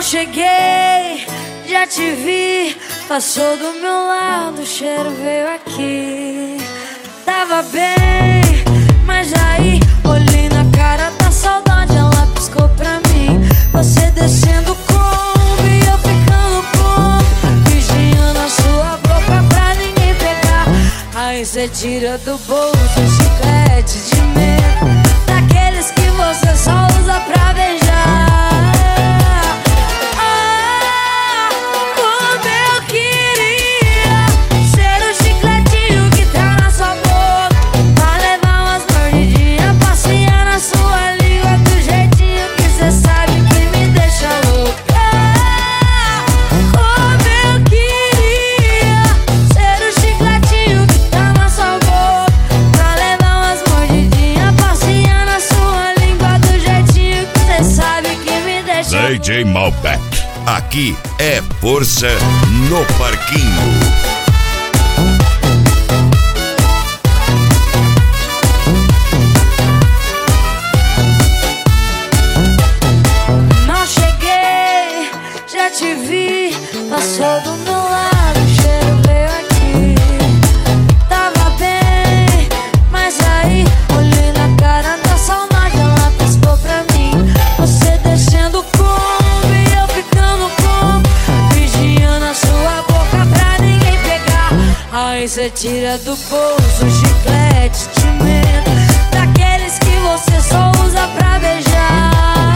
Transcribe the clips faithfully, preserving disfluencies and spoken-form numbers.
cheguei, já te vi, passou do meu lado, o cheiro veio aqui. Tava bem, mas aí olhei na cara da saudade, ela piscou pra mim. Você descendo como e eu ficando como, vigiando a sua boca pra ninguém pegar. Aí cê tira do bolso um chiclete de mel, daqueles que você só usa pra beijar. D J Malbec, aqui é força no parquinho. Não cheguei, já te vi, passou do meu lado, o cheiro veio aqui. Tava bem, mas aí olhei na cara da saudade, ela piscou pra mim. Você descendo como e eu ficando como, vigiando a sua boca pra ninguém pegar. Aí cê tira do bolso um chiclete de menta, daqueles que você só usa pra beijar.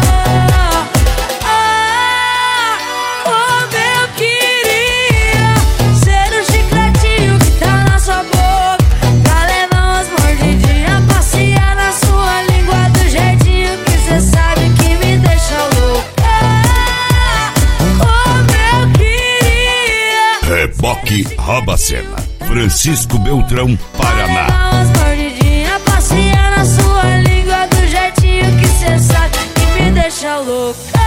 Reboque Robacena, Francisco Beltrão, Paraná. Dá umas mordidinhas, passear na sua língua do jeitinho que cê sabe que me deixa louca.